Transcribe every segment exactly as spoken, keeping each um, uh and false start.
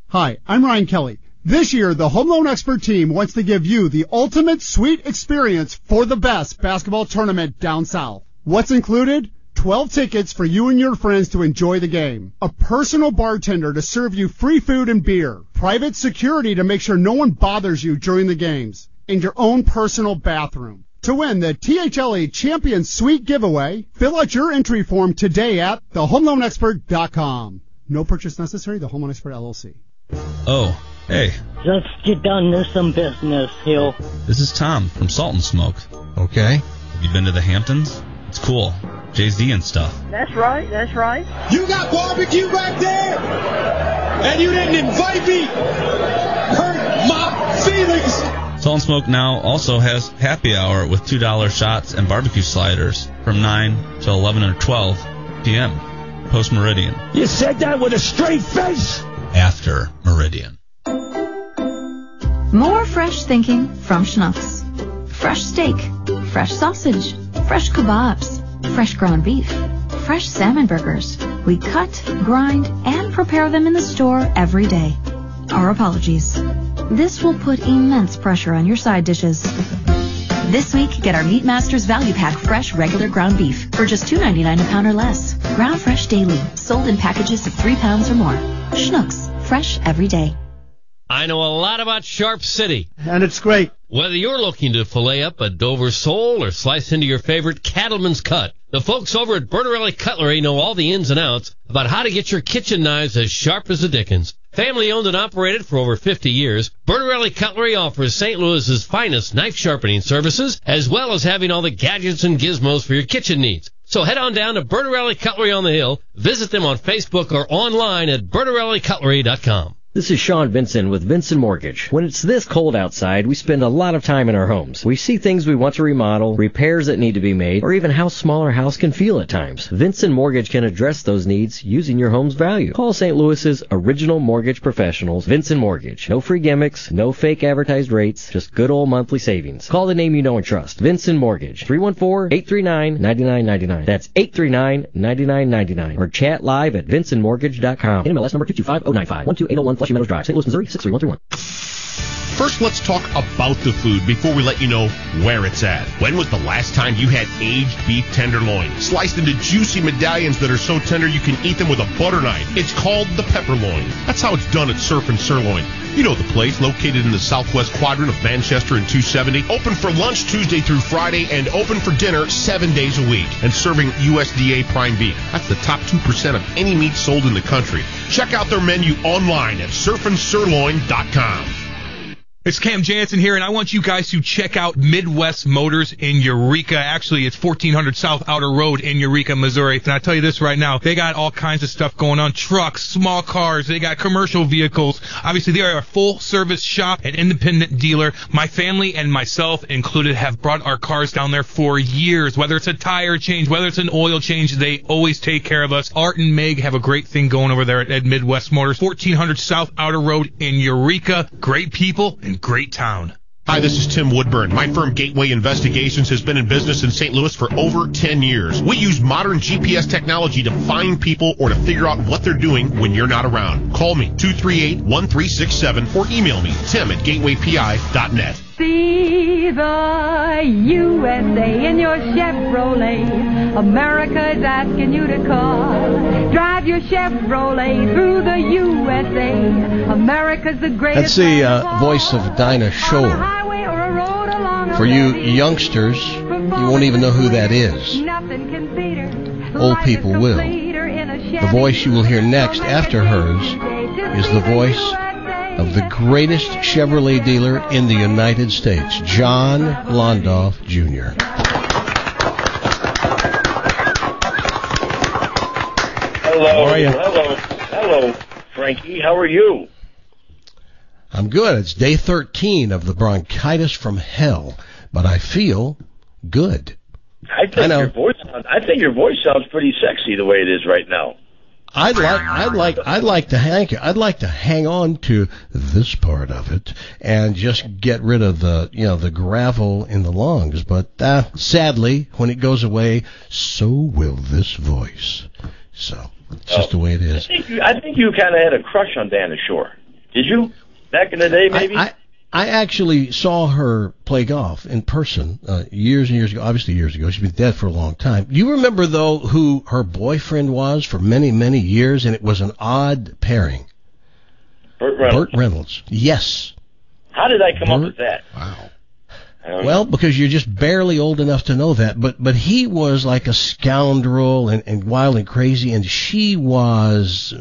Hi, I'm Ryan Kelly. This year, the Home Loan Expert team wants to give you the ultimate sweet experience for the best basketball tournament down south. What's included? twelve tickets for you and your friends to enjoy the game. A personal bartender to serve you free food and beer. Private security to make sure no one bothers you during the games. And your own personal bathroom. To win the T H L A Champion Suite giveaway, fill out your entry form today at the home loan expert dot com. No purchase necessary. The Home Loan Expert, L L C. Oh, hey. Let's get down to some business, Hill. This is Tom from Salt and Smoke. Okay. Have you been to the Hamptons? It's cool. Jay-Z and stuff. That's right, that's right. You got barbecue back there, and you didn't invite me. Hurt my feelings. Salt and Smoke now also has happy hour with two dollar shots and barbecue sliders from nine to eleven or twelve p.m. post Meridian. You said that with a straight face. After Meridian. More fresh thinking from Schnucks. Fresh steak, fresh sausage, fresh kebabs, fresh ground beef, fresh salmon burgers. We cut, grind, and prepare them in the store every day. Our apologies. This will put immense pressure on your side dishes. This week, get our Meat Masters Value Pack fresh regular ground beef for just two ninety-nine a pound or less. Ground fresh daily, sold in packages of three pounds or more. Schnucks, fresh every day. I know a lot about Sharp City. And it's great. Whether you're looking to fillet up a Dover sole or slice into your favorite cattleman's cut, the folks over at Bertarelli Cutlery know all the ins and outs about how to get your kitchen knives as sharp as the dickens. Family owned and operated for over fifty years, Bertarelli Cutlery offers Saint Louis's finest knife sharpening services, as well as having all the gadgets and gizmos for your kitchen needs. So head on down to Bertarelli Cutlery on the Hill, visit them on Facebook or online at bertarelli cutlery dot com. This is Sean Vinson with Vinson Mortgage. When it's this cold outside, we spend a lot of time in our homes. We see things we want to remodel, repairs that need to be made, or even how small our house can feel at times. Vinson Mortgage can address those needs using your home's value. Call Saint Louis's original mortgage professionals, Vinson Mortgage. No free gimmicks, no fake advertised rates, just good old monthly savings. Call the name you know and trust. Vinson Mortgage. three one four, eight three nine, nine nine nine nine. That's eight three nine, nine nine nine nine. Or chat live at vinson mortgage dot com. N M L S number two two five zero nine five, one two eight zero one Flushing Meadows Drive, Saint Louis, Missouri, six three one three one. First, let's talk about the food before we let you know where it's at. When was the last time you had aged beef tenderloin, sliced into juicy medallions that are so tender you can eat them with a butter knife? It's called the pepperloin. That's how it's done at Surf and Sirloin. You know the place, located in the southwest quadrant of Manchester and two seventy. Open for lunch Tuesday through Friday and open for dinner seven days a week. And serving U S D A prime beef. That's the top two percent of any meat sold in the country. Check out their menu online at surf and sirloin dot com. It's Cam Jansen here, and I want you guys to check out Midwest Motors in Eureka. Actually, it's fourteen hundred South Outer Road in Eureka, Missouri. And I'll tell you this right now, they got all kinds of stuff going on. Trucks, small cars, they got commercial vehicles. Obviously, they are a full-service shop and independent dealer. My family and myself included have brought our cars down there for years. Whether it's a tire change, whether it's an oil change, they always take care of us. Art and Meg have a great thing going over there at Midwest Motors. fourteen hundred South Outer Road in Eureka. Great people and great town. Hi, this is Tim Woodburn. My firm Gateway Investigations has been in business in Saint Louis for over ten years. We use modern G P S technology to find people or to figure out what they're doing when you're not around. Call me, two three eight, one three six seven, or email me, tim at gateway p i dot net. See the U S A in your Chevrolet. America's asking you to call. Drive your Chevrolet through the U S A. America's the greatest. That's the uh, voice of Dinah Shore. For you youngsters, you won't even know who that is. Old people will. The voice you will hear next after hers is the voice of the greatest Chevrolet dealer in the United States, John Londoff, Junior Hello, How are you? hello, hello, Frankie. How are you? I'm good. It's day thirteen of the bronchitis from hell, but I feel good. I think I know. your voice. I think your voice sounds pretty sexy the way it is right now. I'd like, I'd like, I'd like to hang, I'd like to hang on to this part of it and just get rid of the, you know, the gravel in the lungs. But uh, sadly, when it goes away, so will this voice. So it's just oh, the way it is. I think you, I think you kind of had a crush on Dinah Shore. Did you? Back in the day, maybe? I, I, I actually saw her play golf in person uh, years and years ago, obviously years ago. She's been dead for a long time. Do you remember, though, who her boyfriend was for many, many years? And it was an odd pairing. Burt Reynolds. Burt Reynolds. Yes. How did I come Burt, up with that? Wow. know. Well, because you're just barely old enough to know that. But but he was like a scoundrel and, and wild and crazy, and she was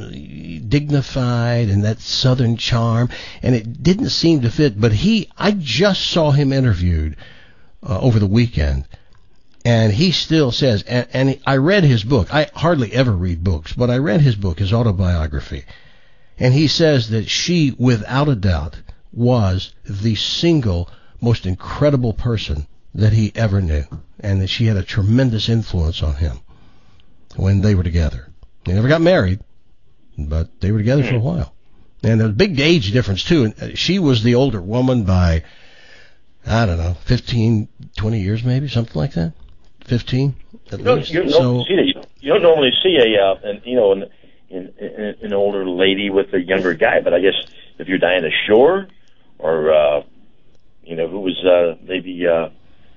dignified and that Southern charm, and it didn't seem to fit. But he, I just saw him interviewed uh, over the weekend, and he still says, and, and I read his book. I hardly ever read books, but I read his book, his autobiography, and he says that she, without a doubt, was the single most incredible person that he ever knew, and that she had a tremendous influence on him when they were together. They never got married, but they were together for a while. And there's a big age difference, too. And she was the older woman by, I don't know, fifteen, twenty years maybe, something like that. fifteen, at you don't, least. You don't, so, see that. You, you don't normally see a, uh, an, you know, an, an, an, an older lady with a younger guy, but I guess if you're Diana Shore or... Uh, You know, who was uh, maybe, uh,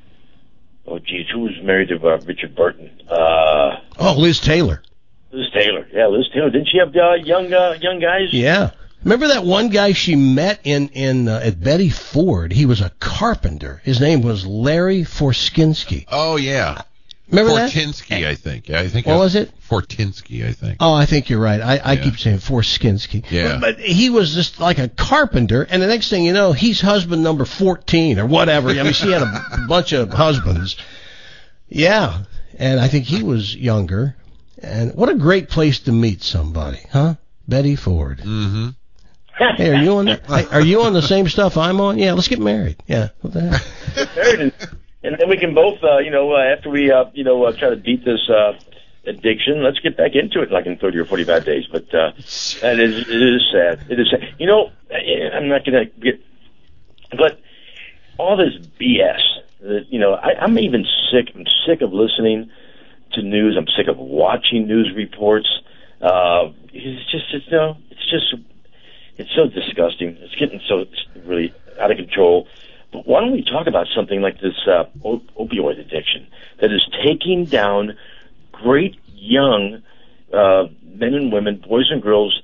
oh, geez, who was married to uh, Richard Burton? Uh, oh, Liz Taylor. Liz Taylor. Yeah, Liz Taylor. Didn't she have uh, young uh, young guys? Yeah. Remember that one guy she met in, in uh, at Betty Ford? He was a carpenter. His name was Larry Forskinsky. Oh, yeah. Remember that? Fortinsky, I think. I think. What was it? Fortinsky, I think. Oh, I think you're right. I, I yeah. keep saying Forskinsky. Yeah. But, but he was just like a carpenter, and the next thing you know, he's husband number fourteen or whatever. I mean, she had a bunch of husbands. Yeah. And I think he was younger. And what a great place to meet somebody, huh? Betty Ford. Mm-hmm. Hey, are you on the, are you on the same stuff I'm on? Yeah, let's get married. Yeah. What the heck? Married, and, and then we can both, uh, you know, uh, after we, uh, you know, uh, try to beat this uh, addiction, let's get back into it like in thirty or forty-five days. But uh, that is, it is sad. It is sad. You know, I'm not going to get, but all this B S, that, you know, I, I'm even sick. I'm sick of listening to news. I'm sick of watching news reports. Uh, it's just, it's, you know, it's just, it's so disgusting. It's getting so really out of control. But why don't we talk about something like this uh, op- opioid addiction that is taking down great young uh, men and women, boys and girls,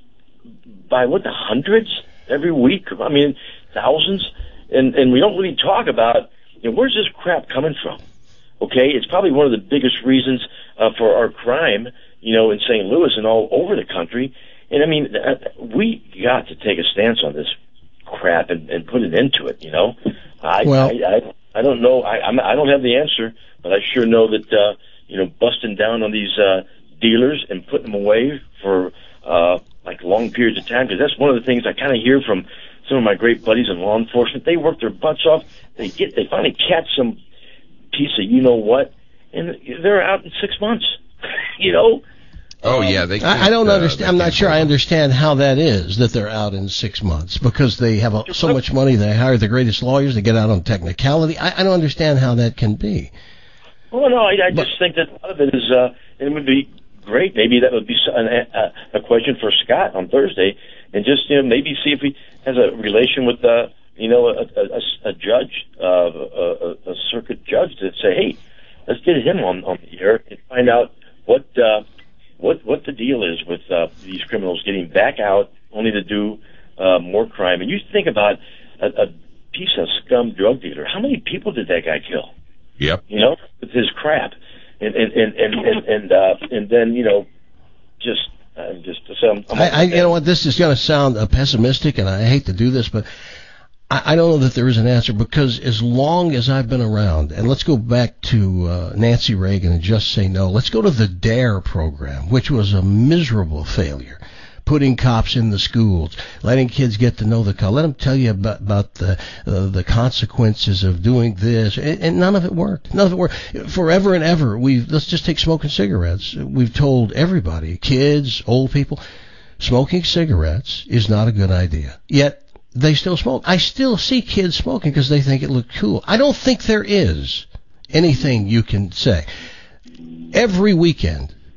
by what, the hundreds every week? I mean, thousands. And and we don't really talk about, you know, where's this crap coming from? Okay, it's probably one of the biggest reasons uh, for our crime, you know, in Saint Louis and all over the country. And I mean, uh, we got to take a stance on this crap and, and put it into it. You know, I well, I, I, I don't know. I I'm, I don't have the answer, but I sure know that uh, you know, busting down on these uh, dealers and putting them away for uh, like long periods of time, because that's one of the things I kind of hear from some of my great buddies in law enforcement. They work their butts off. They get they finally catch some piece of you know what, and they're out in six months. you know. Oh yeah, they. I, I don't uh, understand. I'm not sure I understand how that is that they're out in six months because they have a, so much money. They hire the greatest lawyers. They get out on technicality. I, I don't understand how that can be. Well, no, I, I but, just think that a lot of it is. Uh, it would be great. Maybe that would be an, a, a question for Scott on Thursday, and just you know maybe see if he has a relation with uh, you know a, a, a judge, uh, a, a circuit judge, to say, hey, let's get him on on the air and find out what. Uh, What what the deal is with uh, these criminals getting back out only to do uh, more crime? And you think about a, a piece of scum drug dealer. How many people did that guy kill? Yep. You know, with his crap, and and and and and, and, uh, and then you know, just uh, just so I'm, I'm I, I you know what, this is going to sound uh, pessimistic, and I hate to do this, but I, I don't know that there is an answer, because as long as I've been around, and let's go back to uh, Nancy Reagan and Just Say No. Let's go to the DARE program, which was a miserable failure. Putting cops in the schools, letting kids get to know the cop, let them tell you about, about the uh, the consequences of doing this, and, and none of it worked. None of it worked. Forever and ever, we've, let's just take smoking cigarettes. We've told everybody, kids, old people, smoking cigarettes is not a good idea. Yet, they still smoke. I still see kids smoking because they think it looks cool. I don't think there is anything you can say. Every weekend,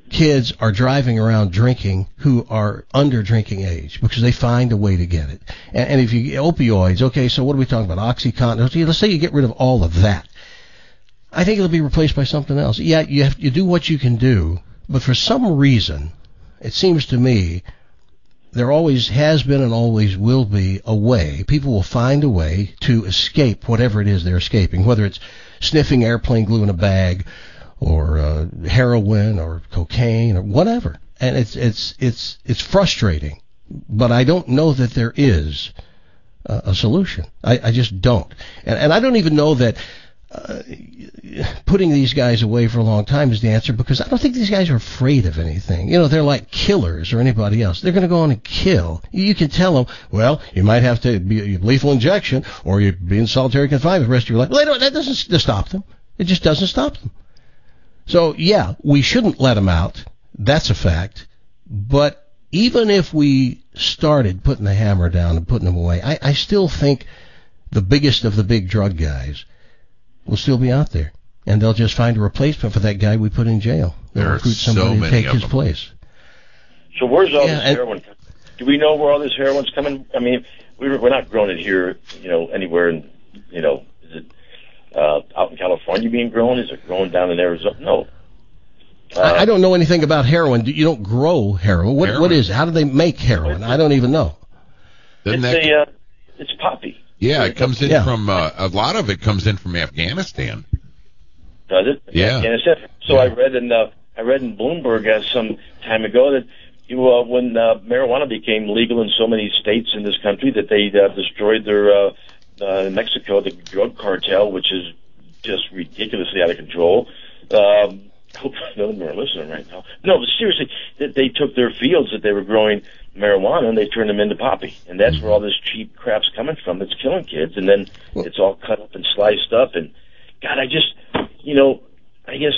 kids are driving around drinking who are under drinking age because they find a way to get it. And, and if you opioids, okay, so what are we talking about? OxyContin. Let's say you get rid of all of that. I think it'll be replaced by something else. Yeah, you have you do what you can do, but for some reason, it seems to me there always has been and always will be a way. People will find a way to escape whatever it is they're escaping, whether it's sniffing airplane glue in a bag, or uh, heroin, or cocaine, or whatever. And it's it's it's it's frustrating, but I don't know that there is uh, a solution. I, I just don't, and and I don't even know that uh, putting these guys away for a long time is the answer, because I don't think these guys are afraid of anything. You know, they're like killers or anybody else. They're going to go on and kill. You can tell them, well, you might have to be a lethal injection, or you be in solitary confinement the rest of your life. Well, they don't, that doesn't stop them. It just doesn't stop them. So, yeah, we shouldn't let them out. That's a fact. But even if we started putting the hammer down and putting them away, I, I still think the biggest of the big drug guys will still be out there. And they'll just find a replacement for that guy we put in jail. They'll There are recruit so somebody to many take of his them. place. So where's all Yeah, this and- heroin? Do we know where all this heroin's coming? I mean, we were, we're not growing it here, you know, anywhere in, you know, is it uh, out in California being grown? Is it growing down in Arizona? No. Uh, I, I don't know anything about heroin. You don't grow heroin. What, Heroin. what is it? How do they make heroin? I don't even know. Doesn't it's that, a, uh, it's poppy. yeah, it comes in Yeah. from, uh, a lot of it comes in from Afghanistan. Does it? Yeah. Afghanistan. So Yeah. I read in uh, I read in Bloomberg uh, some time ago that you uh, when uh, marijuana became legal in so many states in this country that they uh, destroyed their uh, uh, in Mexico the drug cartel, which is just ridiculously out of control. Um, hope none of them are listening right now. No, but seriously, that they took their fields that they were growing marijuana and they turned them into poppy, and that's Mm-hmm. where all this cheap crap's coming from. That's killing kids, and then it's all cut up and sliced up. And God, I just, you know, I guess.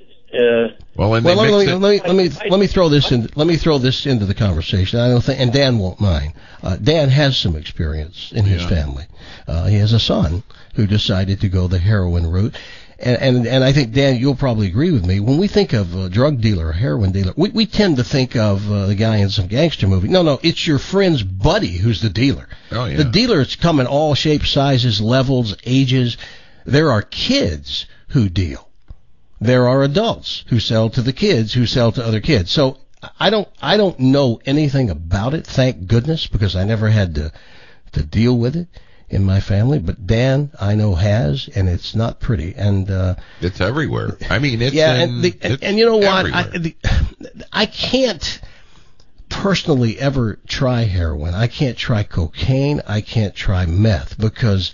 Uh, Well, and Well, they let mix me, it. let me let me let me throw this in. Let me throw this into the conversation. I don't think, and Dan won't mind. Uh, Dan has some experience in his Yeah. family. Uh, he has a son who decided to go the heroin route, and and and I think, Dan, you'll probably agree with me. When we think of a drug dealer, or heroin dealer, we we tend to think of uh, the guy in some gangster movie. No, no, it's your friend's buddy who's the dealer. Oh, yeah. The dealers come in all shapes, sizes, levels, ages. There are kids who deal. There are adults who sell to the kids who sell to other kids. So I don't I don't know anything about it, thank goodness, because I never had to to deal with it in my family. But Dan, I know, has, and it's not pretty. And uh, It's everywhere. I mean, it's yeah, in, and, the, and it's and you know what? I, everywhere. the, I can't personally ever try heroin. I can't try cocaine. I can't try meth, because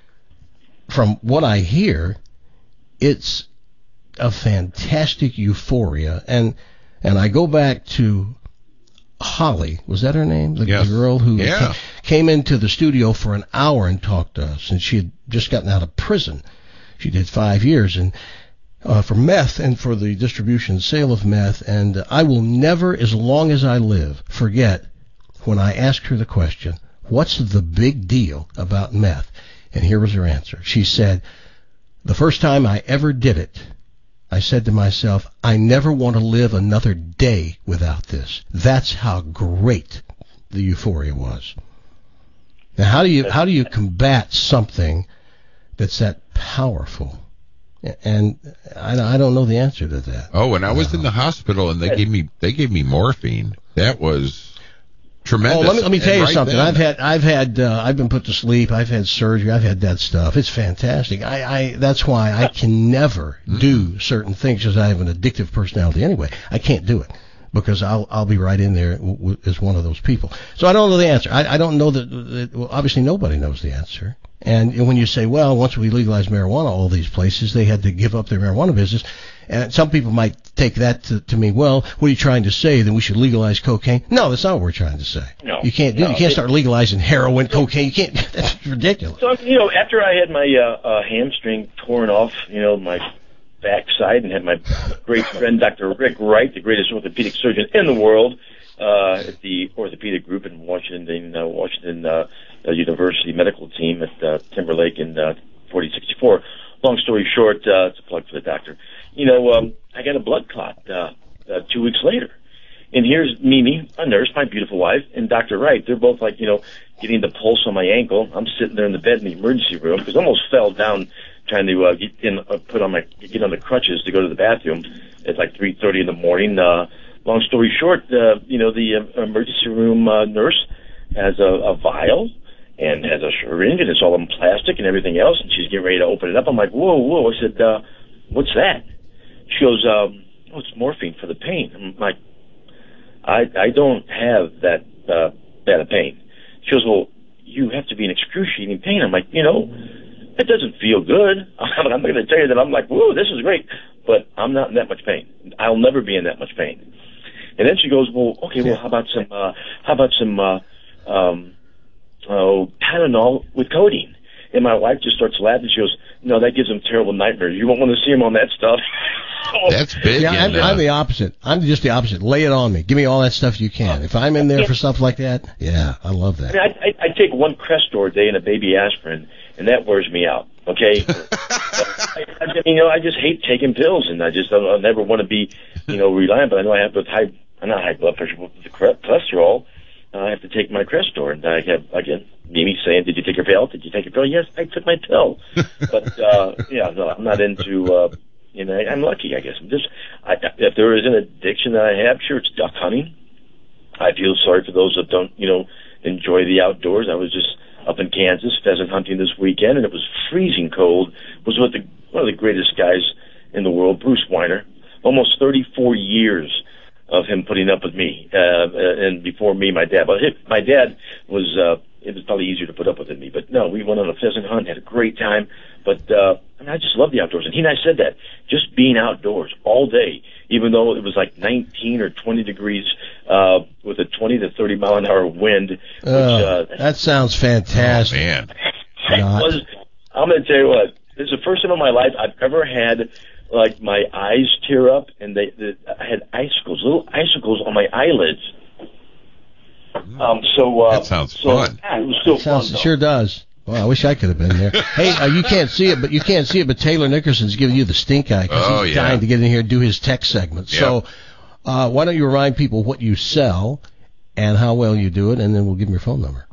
from what I hear, it's a fantastic euphoria. And and I go back to Holly, was that her name? The, Yes. the girl who Yeah. ca- came into the studio for an hour and talked to us, and she had just gotten out of prison. She did five years and uh, for meth and for the distribution and sale of meth. And uh, I will never, as long as I live, forget when I asked her the question, what's the big deal about meth? And here was her answer. She said, the first time I ever did it, I said to myself, I never want to live another day without this. That's how great the euphoria was. Now, how do you how do you combat something that's that powerful? And I, I don't know the answer to that. Oh, when I was in the hospital and they gave me they gave me morphine, that was tremendous. Oh, let me let me tell And you right something. then- I've had I've had uh, I've been put to sleep. I've had surgery. I've had that stuff. It's fantastic. I, I that's why I can never do certain things, because I have an addictive personality anyway. I can't do it because I'll I'll be right in there w- w- as one of those people. So I don't know the answer. I, I don't know that, that. Well, obviously nobody knows the answer. And when you say, well, once we legalized marijuana, all these places, they had to give up their marijuana business. And some people might take that to, to mean, well, what are you trying to say? Then we should legalize cocaine? No, that's not what we're trying to say. No, you can't do. no, you can't it- start legalizing heroin, cocaine. You can't. That's ridiculous. So, you know, after I had my uh, uh, hamstring torn off, you know, my backside, and had my great friend Doctor Rick Wright, the greatest orthopedic surgeon in the world, uh, at the orthopedic group in Washington, uh, Washington uh, uh, University medical team at uh, Timberlake in uh, forty sixty-four. Long story short, uh, it's a plug for the doctor. You know, um, I got a blood clot uh, uh, two weeks later. And here's Mimi, a nurse, my beautiful wife, and Doctor Wright. They're both like, you know, getting the pulse on my ankle. I'm sitting there in the bed in the emergency room because I almost fell down trying to uh, get in, uh, put on my get on the crutches to go to the bathroom at like three thirty in the morning. Uh, long story short, uh, you know, the uh, emergency room uh, nurse has a, a vial and has a syringe, and it's all in plastic and everything else, and she's getting ready to open it up. I'm like, whoa, whoa. I said, uh, what's that? She goes, um, oh, it's morphine for the pain. I'm like, I, I don't have that uh, bad of pain. She goes, well, you have to be in excruciating pain. I'm like, you know, it doesn't feel good. I'm not going to tell you that I'm like, whoa, this is great, but I'm not in that much pain. I'll never be in that much pain. And then she goes, well, okay, well, how about some, uh, how about some, uh, um, oh, Tylenol with codeine? And my wife just starts laughing. She goes, no, that gives them terrible nightmares. You won't want to see them on that stuff. That's big. Yeah, I'm, I'm the opposite. I'm just the opposite. Lay it on me. Give me all that stuff you can. If I'm in there for stuff like that, yeah, I love that. I, mean, I, I, I take one Crestor a day and a baby aspirin, and that wears me out. Okay, I, I mean, you know, I just hate taking pills, and I just I, I never want to be, you know, reliant. But I know I have with high, not high blood pressure, but with the cholesterol. Uh, I have to take my Crestor, and I have again Mimi saying, "Did you take your pill? Did you take your pill?" Yes, I took my pill. But uh, yeah, no, I'm not into. Uh, you know, I'm lucky, I guess. I'm just. I, if there is an addiction that I have, sure, it's duck hunting. I feel sorry for those that don't, you know, enjoy the outdoors. I was just up in Kansas pheasant hunting this weekend, and it was freezing cold. It was with the, one of the greatest guys in the world, Bruce Weiner. Almost thirty-four years of him putting up with me, uh, and before me, my dad. But my dad was, uh, it was probably easier to put up with than me. But no, we went on a pheasant hunt, had a great time. But, uh, I mean, I just love the outdoors. And he and I said that, just being outdoors all day, even though it was like nineteen or twenty degrees, uh, with a twenty to thirty mile an hour wind. Which, uh, uh, that sounds fantastic. Oh, man. was, I'm going to tell you what, this is the first time in my life I've ever had, like, my eyes tear up, and they, they I had icicles, little icicles on my eyelids. Um, so, uh, that sounds so, fun. Yeah, it was still sounds, fun. It sure does. Well, I wish I could have been there. Hey, uh, you can't see it, but you can't see it. But Taylor Nickerson's giving you the stink eye because oh, he's yeah. dying to get in here and do his tech segment. Yep. So, uh, why don't you remind people what you sell and how well you do it, and then we'll give them your phone number.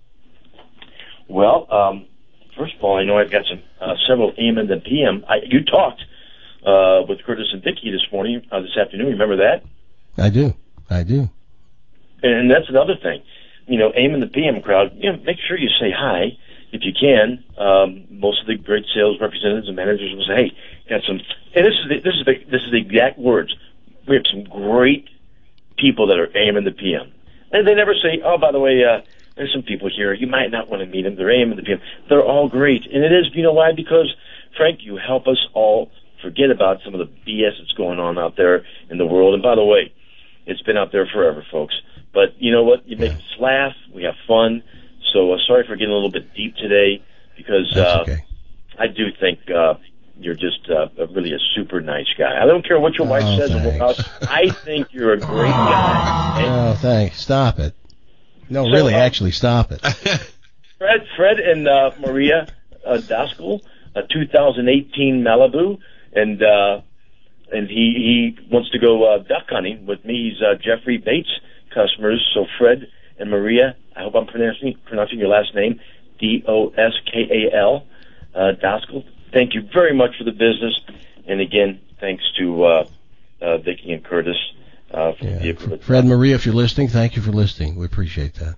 Well, um, first of all, I know I've got some uh, several A M and P M. I, you talked uh, with Curtis and Vicky this morning, uh, this afternoon. Remember that? I do. I do. And that's another thing. You know, A M and the P M crowd, you know, make sure you say hi if you can. Um, most of the great sales representatives and managers will say, hey, got some, and this is the, this is the, this is the exact words. We have some great people that are A M and the P M. And they never say, oh, by the way, uh, there's some people here. You might not want to meet them. They're A M and the P M. They're all great. And it is, you know why? Because, Frank, you help us all forget about some of the B S that's going on out there in the world. And by the way, it's been out there forever, folks. But you know what? You make us laugh. We have fun. So uh, sorry for getting a little bit deep today, because uh, okay. I do think uh, you're just uh, really a super nice guy. I don't care what your wife oh, says. Thanks. About, I think you're a great guy. Oh, thanks. Stop it. No, So, really, uh, actually, stop it. Fred, Fred, and uh, Maria uh, Daskal, a two thousand eighteen Malibu, and uh, and he he wants to go uh, duck hunting with me. He's uh, Jeffrey Bates customers. So Fred and Maria, I hope I'm pronouncing pronouncing your last name, D O S K A L, uh, Daskal. Thank you very much for the business, and again, thanks to uh, uh, Vicky and Curtis. Uh, for Yeah. the Fred, Maria, if you're listening, thank you for listening. We appreciate that.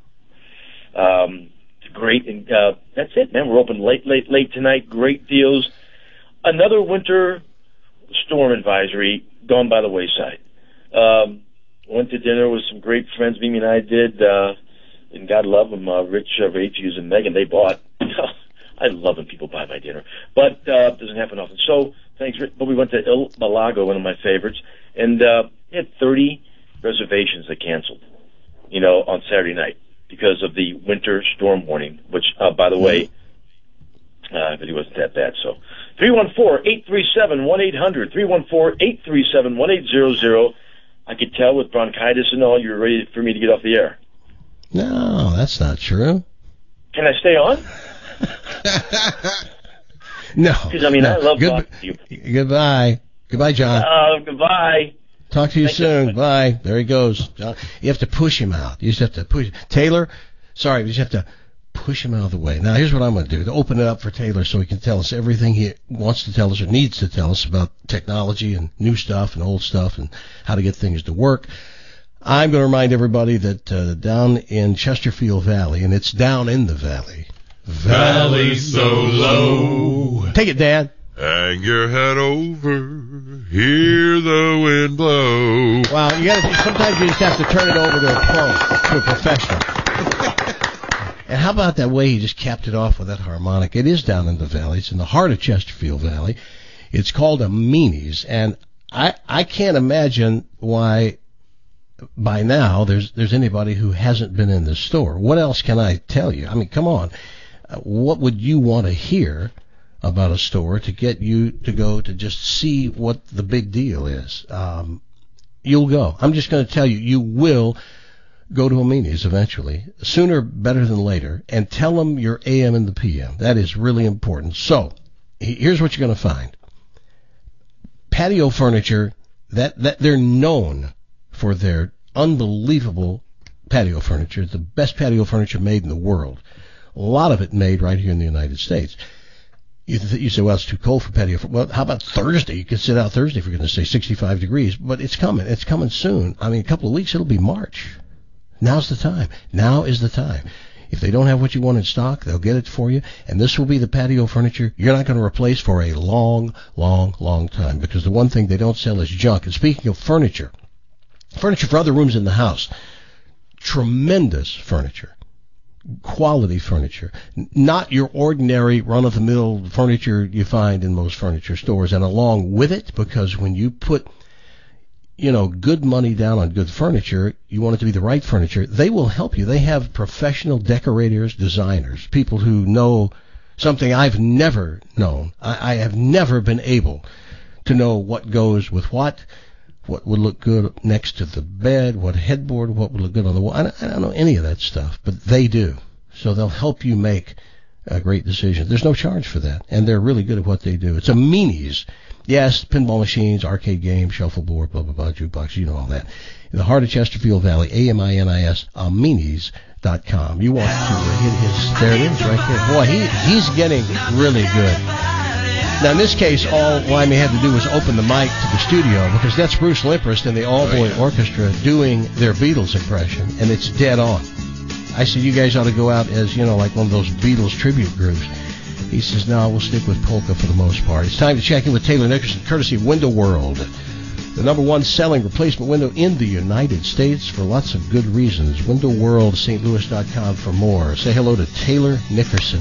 Um, great, and uh, that's it, man. We're open late, late, late tonight. Great deals. Another winter storm advisory gone by the wayside. Um, went to dinner with some great friends. Mimi and I did, uh, and God love them. Uh, Rich, uh, Rayfuse, and Megan. They bought. I love when people buy my dinner, but uh, it doesn't happen often. So thanks. Rich. But we went to Il Balago, one of my favorites, and uh, we had thirty reservations that canceled. You know, on Saturday night, because of the winter storm warning, which, uh, by the way, uh, but it wasn't that bad. So, three one four, eight three seven, one eight hundred, three one four, eight three seven, one eight zero zero. I could tell with bronchitis and all, you're ready for me to get off the air. No, that's not true. Can I stay on? No. Because, I mean, no. I love Good, talking to you. Goodbye. Goodbye, John. Uh, goodbye. Talk to you Thank soon. you. Bye. There he goes. John, you have to push him out. You just have to push. Taylor, sorry, you just have to push him out of the way. Now, here's what I'm going to do to open it up for Taylor so he can tell us everything he wants to tell us or needs to tell us about technology and new stuff and old stuff and how to get things to work. I'm going to remind everybody that uh, down in Chesterfield Valley, and it's down in the valley. Valley so low. Take it, Dad. Hang your head over, hear the wind blow. Wow, you got to. Sometimes you just have to turn it over to a pro, to a professional. And how about that way he just capped it off with that harmonic? It is down in the valley. It's in the heart of Chesterfield Valley. It's called a Meanies, and I I can't imagine why by now there's there's anybody who hasn't been in the store. What else can I tell you? I mean, come on. Uh, what would you want to hear about a store to get you to go to just see what the big deal is? Um, you'll go. I'm just going to tell you, you will go to a Meanies eventually, sooner better than later, and tell them your A M and the P M. That is really important. So, here's what you're going to find. Patio furniture, that, that they're known for their unbelievable patio furniture, the best patio furniture made in the world. A lot of it made right here in the United States. You, th- you say, well, it's too cold for patio. Well, how about Thursday? You could sit out Thursday if you're going to say sixty-five degrees, but it's coming. It's coming soon. I mean, a couple of weeks, it'll be March. Now's the time. Now is the time. If they don't have what you want in stock, they'll get it for you, and this will be the patio furniture you're not going to replace for a long, long, long time, because the one thing they don't sell is junk. And speaking of furniture, furniture for other rooms in the house, tremendous furniture. Quality furniture, not your ordinary run-of-the-mill furniture you find in most furniture stores. And along with it, because when you put, you know, good money down on good furniture, you want it to be the right furniture, they will help you. They have professional decorators, designers, people who know something I've never known. I, I have never been able to know what goes with what, what would look good next to the bed, what headboard, what would look good on the wall. I don't, I don't know any of that stuff, but they do. So they'll help you make a great decision. There's no charge for that, and they're really good at what they do. It's a Meanies. Yes, pinball machines, arcade games, shuffleboard, blah, blah, blah, jukebox, you know all that. In the heart of Chesterfield Valley, A M I N I S, a Meanies dot com. You want to hit his, there it is right there. Boy, he he's getting really good. Now, in this case, all Limey had to do was open the mic to the studio, because that's Bruce Limprest and the All-Boy oh, yeah. Orchestra doing their Beatles impression, and it's dead on. I said, you guys ought to go out as, you know, like one of those Beatles tribute groups. He says, no, we'll stick with polka for the most part. It's time to check in with Taylor Nickerson, courtesy of Window World, the number one selling replacement window in the United States for lots of good reasons. window world st louis dot com for more. Say hello to Taylor Nickerson.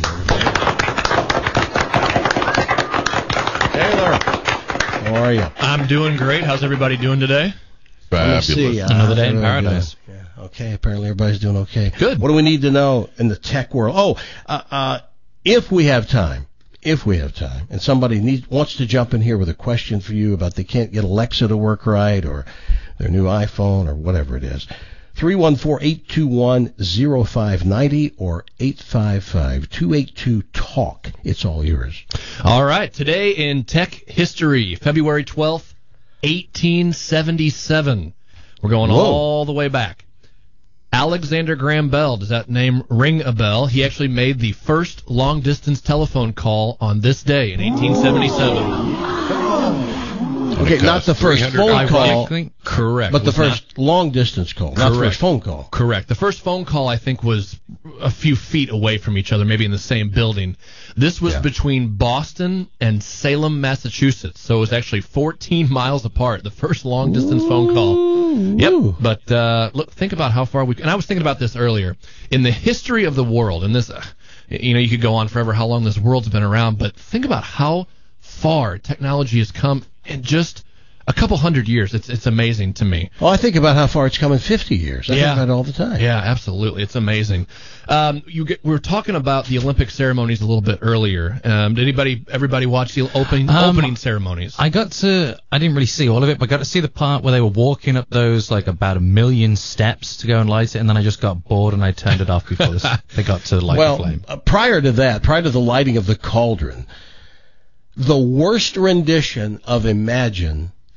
Taylor, how are you? I'm doing great. How's everybody doing today? Fabulous. See, uh, Another day in paradise. Yeah. Okay, apparently everybody's doing okay. Good. What do we need to know in the tech world? Oh, uh, uh, if we have time, if we have time, and somebody needs, wants to jump in here with a question for you about they can't get Alexa to work right, or their new iPhone, or whatever it is, three one four, eight two one, zero five nine zero or eight five five, two eight two, talk. It's all yours. All right. Today in tech history, February twelfth, eighteen seventy-seven. We're going Whoa. all the way back. Alexander Graham Bell, does that name ring a bell? He actually made the first long-distance telephone call on this day in eighteen seventy-seven. Okay, not the first phone call. Correct. But the first long-distance call, not the first phone call. Correct. The first phone call, I think, was a few feet away from each other, maybe in the same building. This was yeah. between Boston and Salem, Massachusetts, so it was actually fourteen miles apart, the first long-distance Ooh. phone call. Yep. But uh, look, think about how far we... And I was thinking about this earlier. In the history of the world, and this, uh, you know, you could go on forever how long this world's been around, but think about how far technology has come in just a couple hundred years. It's it's amazing to me. Well, I think about how far it's come in fifty years. I yeah. think about it all the time. Yeah, absolutely. It's amazing. Um, you get, we were talking about the Olympic ceremonies a little bit earlier. Um, did anybody, everybody watch the opening um, opening ceremonies? I got to, I didn't really see all of it, but I got to see the part where they were walking up those, like, about a million steps to go and light it, and then I just got bored and I turned it off before this, they got to light well, the flame. Uh, prior to that, prior to the lighting of the cauldron, the worst rendition of Imagine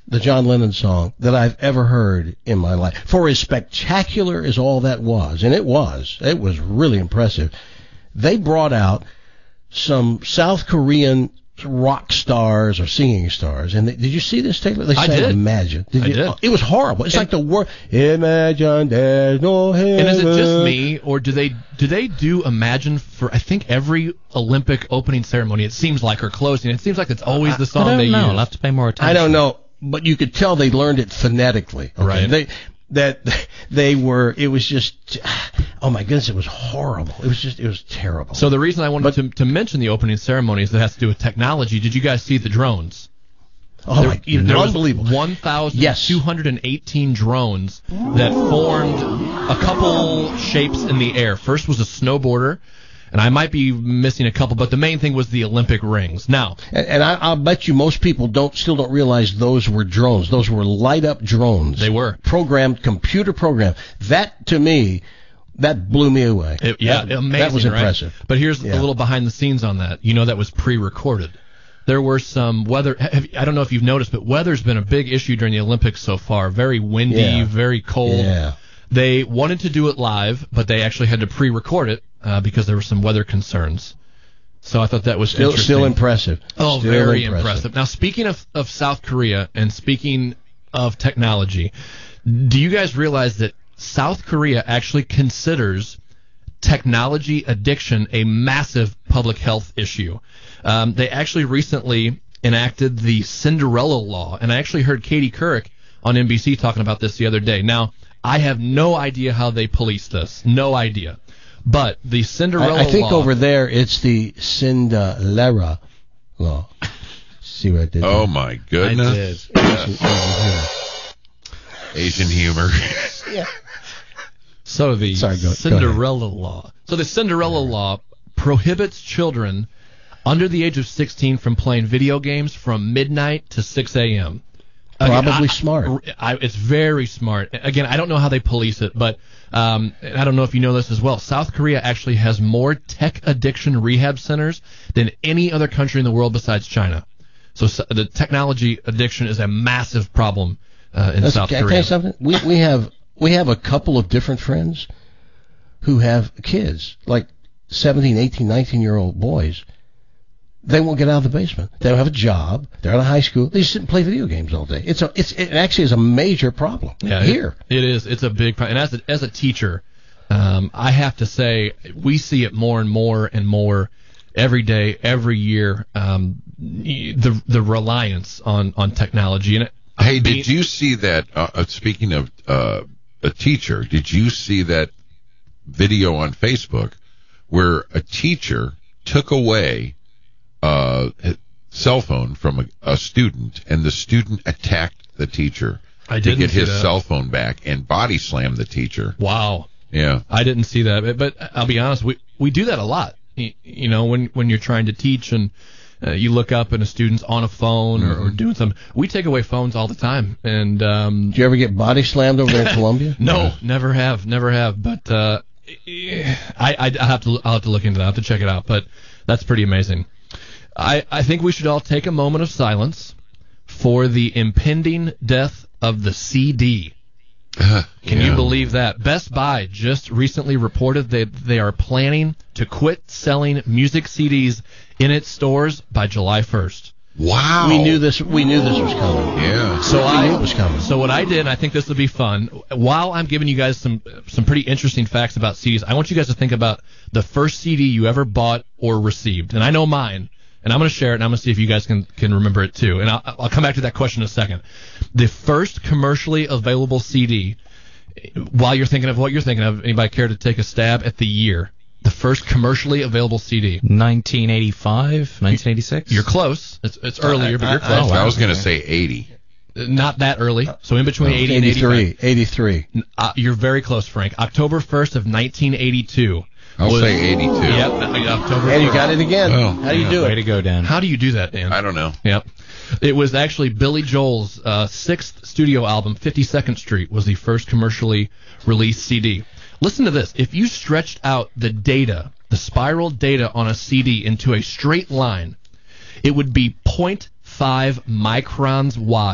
the John Lennon song that I've ever heard in my life. For as spectacular as all that was, and it was, it was really impressive, they brought out some South Korean rock stars or singing stars. And they, did you see this, Taylor? They I sang did. Imagine. Did I you? did. It was horrible. It's And- like the word, Imagine there's no heaven. And is it just me, or do they do they do Imagine for I think every Olympic opening ceremony? It seems like or closing. It seems like it's always the song I don't they know. use. I'll have to pay more attention. I don't know, but you could tell they learned it phonetically. Okay? Right. They that they were. It was just. Oh my goodness! It was horrible. It was just. It was terrible. So the reason I wanted to, to mention the opening ceremony is that it has to do with technology. Did you guys see the drones? Oh there, my! there was Unbelievable. one thousand two hundred eighteen drones that formed a couple shapes in the air. First was a snowboarder, and I might be missing a couple, but the main thing was the Olympic rings. Now, And, and I, I'll bet you most people don't still don't realize those were drones. Those were light up drones. They were programmed, computer programmed. That to me, that blew me away. It, yeah, that, amazing. That was right? impressive. But here's Yeah. a little behind the scenes on that. You know that was pre-recorded. There were some weather. Have, I don't know if you've noticed, but weather's been a big issue during the Olympics so far. Very windy, Yeah. very cold. Yeah. They wanted to do it live, but they actually had to pre-record it uh, because there were some weather concerns. So I thought that was Still, interesting. still impressive. Oh, Still very impressive. impressive. Now, speaking of, of South Korea and speaking of technology, do you guys realize that South Korea actually considers technology addiction a massive public health issue? Um, they actually recently enacted the Cinderella Law, and I actually heard Katie Couric on N B C talking about this the other day. Now, I have no idea how they police this. No idea. But the Cinderella Law... I, I think over there it's the Cinderella law. See what I did? Oh there? my goodness! I did. Asian humor. Yeah. So the Sorry, go- go Cinderella Law. So the Cinderella Law prohibits children under the age of sixteen from playing video games from midnight to six a.m. Probably Again, I- smart. I, it's very smart. Again, I don't know how they police it, but um, and I don't know if you know this as well. South Korea actually has more tech addiction rehab centers than any other country in the world besides China. So s- the technology addiction is a massive problem uh, in That's- South can I tell Korea. you something? We we have we have a couple of different friends who have kids, like seventeen, eighteen, nineteen year old boys. They won't get out of the basement. They don't have a job. They're out of high school. They just sit and play video games all day. It's a it's it actually is a major problem Yeah, here. It, it is. It's a big problem. And as a, as a teacher, um, I have to say we see it more and more and more every day, every year. Um, the the reliance on, on technology and it, Hey, being- did you see that? Uh, uh, speaking of uh, a teacher, did you see that video on Facebook where a teacher took away uh, a cell phone from a, a student, and the student attacked the teacher I to didn't get see his that. cell phone back and body slammed the teacher? Wow. Yeah. I didn't see that, but, but I'll be honest, we we do that a lot. You, you know, when when you're trying to teach and uh, you look up and a student's on a phone or, or doing something, we take away phones all the time. And um, Did you ever get body slammed over there in Colombia? no, never have, never have. But uh, I I I'll have to I'll have to look into that. I'll have to check it out. But that's pretty amazing. I I think we should all take a moment of silence for the impending death of the C D. Can Yeah. you believe that? Best Buy just recently reported that they are planning to quit selling music C Ds in its stores by July first. Wow. We knew this. We knew this was coming. Yeah. So We I knew it was coming. So what I did, and I think this will be fun. While I'm giving you guys some some pretty interesting facts about C Ds, I want you guys to think about the first C D you ever bought or received. And I know mine, and I'm going to share it, and I'm going to see if you guys can can remember it too. And I'll, I'll come back to that question in a second. The first commercially available C D. While you're thinking of what you're thinking of, anybody care to take a stab at the year? The first commercially available C D. nineteen eighty-five, nineteen eighty-six. You're close. It's it's earlier, but you're I, close. I was going to say eighty. Not that early. So in between eighty and eighty-three. eighty-five. eighty-three. Uh, you're very close, Frank. October first of nineteen eighty-two. I'll was- say eighty-two. Yep, uh, October And you first. got it again. Oh, How do you yeah. do Way it? to go, Dan. How do you do that, Dan? I don't know. Yep. It was actually Billy Joel's uh, sixth studio album, fifty-second Street, was the first commercially released C D. Listen to this. If you stretched out the data, the spiral data on a C D into a straight line, it would be zero point five microns wide.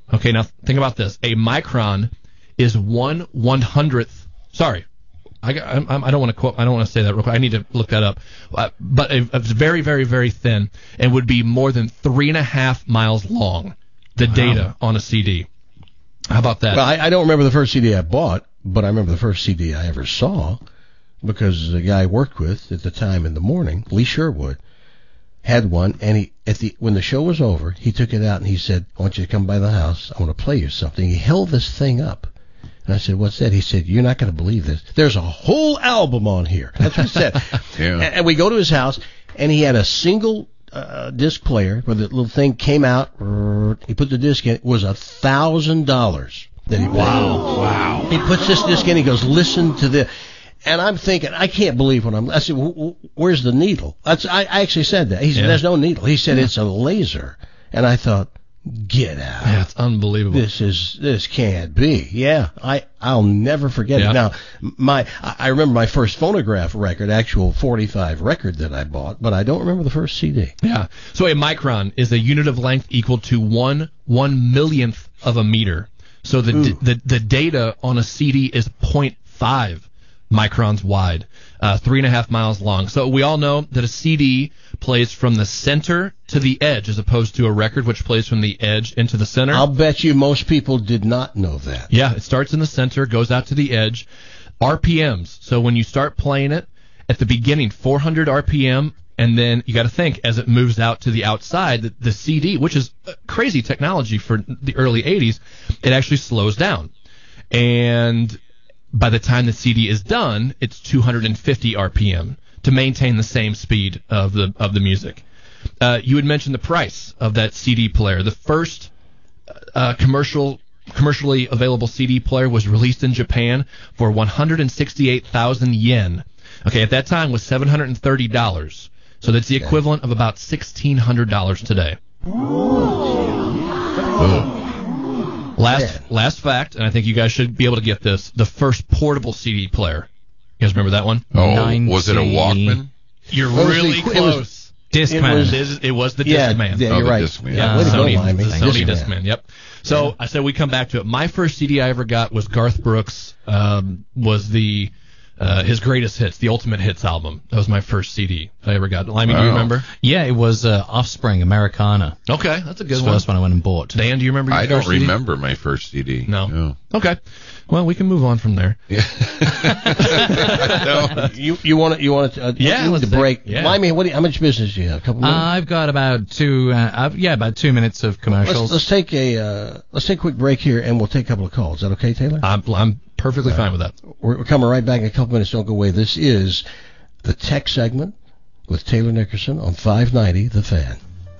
Okay, now think about this. A micron is one one hundredth. Sorry, I, I, I don't want to quote. I don't want to say that real quick. I need to look that up. Uh, but it, it's very, very, very thin, and would be more than three and a half miles long. The wow. data on a C D. How about that? Well, I, I don't remember the first C D I bought, but I remember the first C D I ever saw, because the guy I worked with at the time in the morning, Lee Sherwood, had one, and he at the when the show was over, he took it out and he said, "I want you to come by the house. I want to play you something." He held this thing up, and I said, "What's that?" He said, "You're not going to believe this. There's a whole album on here." That's what he said. yeah. And, and we go to his house, and he had a single uh, disc player where the little thing came out. He put the disc in. It was a thousand dollars that he paid. Wow! Wow! He puts this disc in. He goes, "Listen to this." And I'm thinking, I can't believe what I'm. I said, "Where's the needle?" That's, I, I actually said that. He said, yeah. "There's no needle." He said, yeah. "It's a laser." And I thought, "Get out!" Yeah, it's unbelievable. This is this can't be. Yeah, I I'll never forget yeah. it. Now, my I remember my first phonograph record, actual forty-five record that I bought, but I don't remember the first C D. Yeah. So a micron is a unit of length equal to one one millionth of a meter. So the d- the the data on a C D is zero point five microns wide, uh, three and a half miles long. So we all know that a C D plays from the center to the edge, as opposed to a record which plays from the edge into the center. I'll bet you most people did not know that. Yeah, it starts in the center, goes out to the edge. R P Ms. So when you start playing it, at the beginning, four hundred R P M, and then you got to think, as it moves out to the outside, the, the C D, which is crazy technology for the early eighties, it actually slows down. And by the time the C D is done, it's two hundred fifty R P M to maintain the same speed of the of the music. Uh, you had mentioned the price of that C D player. The first uh, commercial commercially available C D player was released in Japan for one hundred sixty-eight thousand yen. Okay, at that time was seven hundred thirty dollars. So that's the equivalent of about sixteen hundred dollars today. Oh. Last Yeah. last fact, and I think you guys should be able to get this, the first portable C D player. You guys remember that one? Oh, was it a Walkman? You're What was really the- it close. was- Discman. it was- It was, it was the Yeah, Discman. yeah, Oh, you're the right. Discman. Yeah, Way to go, Sony, Limey. the Sony Discman. Discman. Yep. So I said we come back to it. My first C D I ever got was Garth Brooks. Um, was the uh, his greatest hits, the Ultimate Hits album. That was my first C D I ever got. Limey, do you Wow. remember? Yeah, it was uh, Offspring, Americana. Okay, that's a good It's the one. first one I went and bought. Dan, do you remember? Your I don't first C D? remember my first C D. No. no. Okay. Well, we can move on from there. Yeah. No. You you want to you want to uh, Yeah, you need let's to take- break. yeah. Limey, what do you, how much business do you have? A couple Uh, minutes. I've got about two, uh, I've, yeah, about two minutes of commercials. Let's, let's take a uh, let's take a quick break here, and we'll take a couple of calls. Is that okay, Taylor? I'm, I'm perfectly fine with that. We're, we're coming right back in a couple minutes. Don't go away. This is the tech segment with Taylor Nickerson on five ninety The Fan.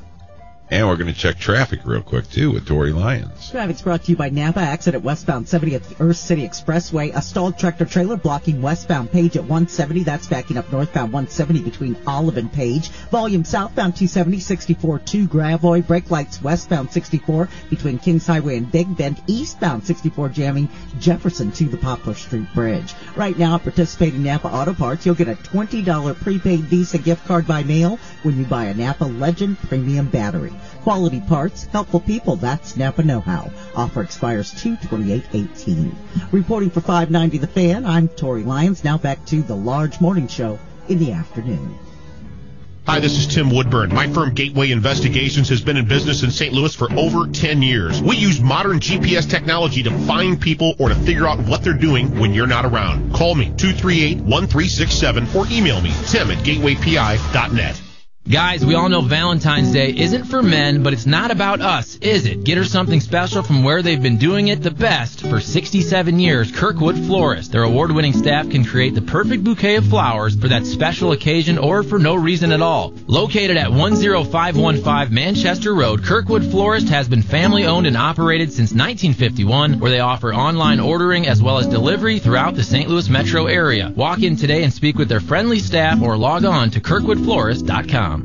And we're going to check traffic real quick, too, with Tori Lyons. Traffic's brought to you by Napa. Accident westbound seventy at the Earth City Expressway. A stalled tractor trailer blocking westbound Page at one seventy. That's backing up northbound one seventy between Olive and Page. Volume southbound two seventy, sixty-four to Gravois. Brake lights westbound sixty-four between Kings Highway and Big Bend. Eastbound sixty-four jamming Jefferson to the Poplar Street Bridge. Right now, at participating Napa Auto Parts, you'll get a twenty dollars prepaid Visa gift card by mail when you buy a Napa Legend Premium Battery. Quality parts, helpful people, that's Napa Know-How. Offer expires two twenty-eight eighteen. Reporting for five ninety The Fan, I'm Tori Lyons. Now back to the large morning show in the afternoon. Hi, this is Tim Woodburn. My firm Gateway Investigations has been in business in Saint Louis for over ten years. We use modern G P S technology to find people or to figure out what they're doing when you're not around. Call me, two three eight, one three six seven, or email me, tim at gateway p i dot net. Guys, we all know Valentine's Day isn't for men, but it's not about us, is it? Get her something special from where they've been doing it the best for sixty-seven years, Kirkwood Florist. Their award-winning staff can create the perfect bouquet of flowers for that special occasion or for no reason at all. Located at one oh five one five Manchester Road, Kirkwood Florist has been family-owned and operated since nineteen fifty-one, where they offer online ordering as well as delivery throughout the Saint Louis metro area. Walk in today and speak with their friendly staff or log on to kirkwood florist dot com.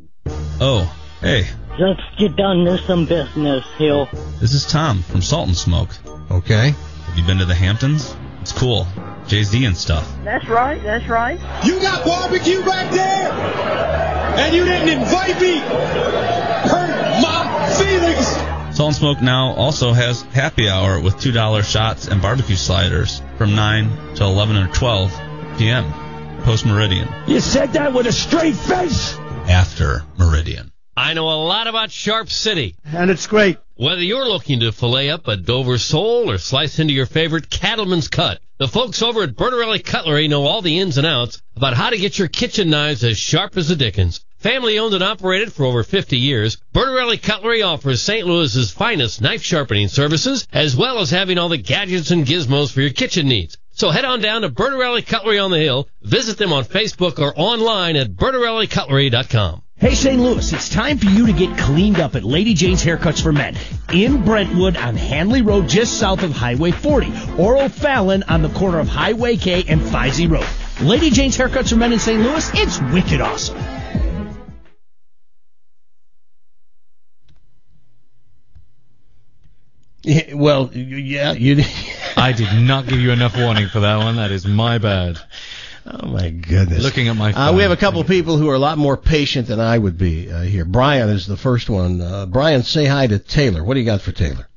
Oh, hey. Let's get down to some business, Hill. This is Tom from Salt and Smoke. Okay. Have you been to the Hamptons? It's cool. Jay-Z and stuff. That's right, that's right. You got barbecue back there, and you didn't invite me. Hurt my feelings. Salt and Smoke now also has happy hour with two dollar shots and barbecue sliders from nine to eleven or twelve p.m. post Meridian. You said that with a straight face? After Meridian. I know a lot about Sharp City. And it's great. Whether you're looking to fillet up a Dover sole or slice into your favorite cattleman's cut, the folks over at Bertarelli Cutlery know all the ins and outs about how to get your kitchen knives as sharp as the dickens. Family owned and operated for over fifty years, Bertarelli Cutlery offers Saint Louis's finest knife sharpening services, as well as having all the gadgets and gizmos for your kitchen needs. So head on down to Bertarelli Cutlery on the Hill, visit them on Facebook or online at bertarelli cutlery dot com. Hey, Saint Louis, it's time for you to get cleaned up at Lady Jane's Haircuts for Men in Brentwood on Hanley Road, just south of Highway forty, or O'Fallon on the corner of Highway K and Fisey Road. Lady Jane's Haircuts for Men in Saint Louis, it's wicked awesome. Yeah, well, yeah, you. I did not give you enough warning for that one. That is my bad. Oh, my goodness. Looking at my phone. Uh, we have a couple of people who are a lot more patient than I would be uh, here. Brian is the first one. Uh, Brian, say hi to Taylor. What do you got for Taylor?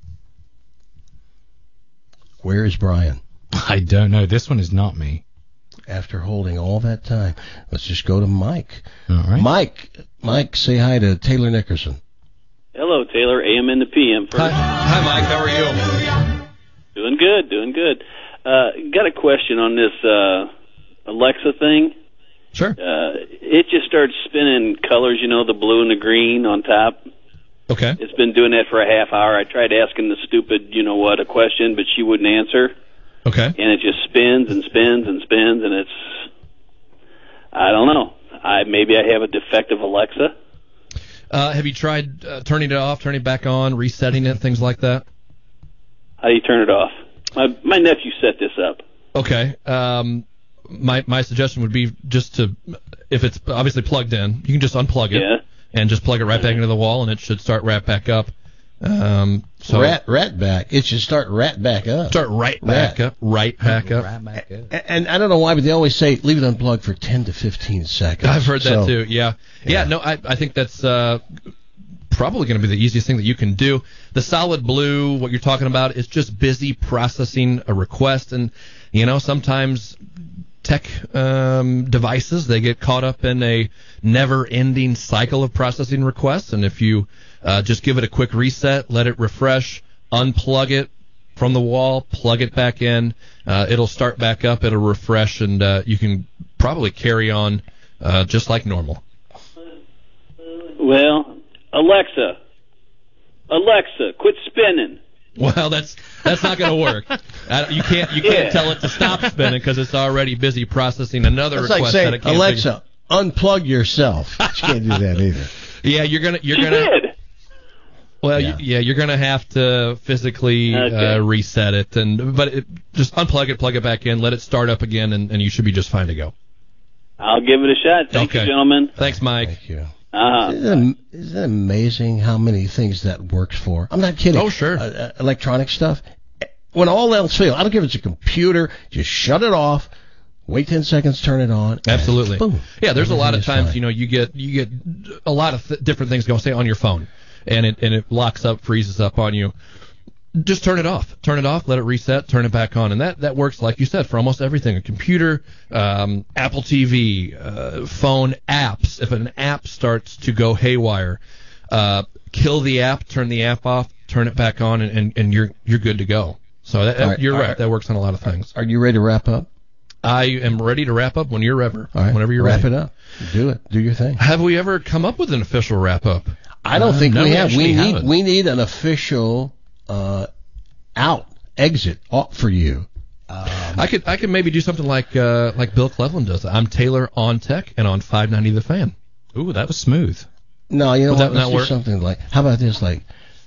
Where is Brian? I don't know. This one is not me. After holding all that time, let's just go to Mike. All right. Mike, Mike, say hi to Taylor Nickerson. Hello, Taylor. A M and the P M. First. Hi, hi, Mike. How are you? Doing good, doing good. Uh, got a question on this uh, Alexa thing. Sure. Uh, it just starts spinning colors, you know, the blue and the green on top. Okay. It's been doing that for a half hour. I tried asking the stupid, you know what, a question, but she wouldn't answer. Okay. And it just spins and spins and spins, and it's, I don't know. I maybe I have a defective Alexa. Uh, have you tried uh, turning it off, turning it back on, resetting it, things like that? How do you turn it off? My my nephew set this up. Okay. Um, my my suggestion would be just to, if it's obviously plugged in, you can just unplug it Yeah. and just plug it right back into the wall, and it should start right back up. Um, so rat, rat back. It should start rat back up. Start right back Rat. up, right back up. And, and I don't know why, but they always say leave it unplugged for ten to fifteen seconds. I've heard that So, too. Yeah. yeah, No, I I think that's uh, probably going to be the easiest thing that you can do. The solid blue, what you're talking about, is just busy processing a request, and you know sometimes tech um, devices, they get caught up in a never-ending cycle of processing requests, and if you uh, just give it a quick reset, let it refresh, unplug it from the wall, plug it back in, uh, it'll start back up, it'll refresh, and uh, you can probably carry on uh, just like normal. Well, Alexa, Alexa, quit spinning. Well, that's that's not going to work. I, you can't you can't Yeah. tell it to stop spinning because it's already busy processing another It's request like that saying, it can't Alexa, unplug yourself. You can't do that either. figure- Yeah, you're gonna you're She gonna. did. Well, Yeah. yeah. yeah, you're gonna have to physically Okay. uh, reset it, and but it, just unplug it, plug it back in, let it start up again, and, and you should be just fine to go. I'll give it a shot. Thank Okay. you, gentlemen. Thanks, Mike. Thank you. Uh-huh. Isn't it, isn't it amazing how many things that works for? I'm not kidding. Oh, sure. Uh, uh, electronic stuff. When all else fails, I don't care if it's a computer, just shut it off, wait ten seconds, turn it on. and Absolutely. Boom. Yeah, there's a lot of Everything is times, fine. you know, you get you get a lot of th- different things going, say, on your phone, and it and it locks up, freezes up on you. Just turn it off. Turn it off, let it reset, turn it back on, and that, that works, like you said, for almost everything. A computer, um, Apple T V, uh, phone apps. If an app starts to go haywire, uh, kill the app, turn the app off, turn it back on, and, and, and you're you're good to go. So that, All right, you're all right. right. That works on a lot of things. Are you ready to wrap up? I am ready to wrap up when you're ever. All right. Whenever you're wrap ready. it up. Do it. Do your thing. Have we ever come up with an official wrap up? I don't Uh, think no, we we have. We actually need haven't. we need an official uh, out exit off for you. Um, I could I could maybe do something like uh, like Bill Cleveland does. I'm Taylor on Tech and on five ninety The Fan. Ooh, that was smooth. No, you know Would what? that Let's not do work? something like. How about this? Like,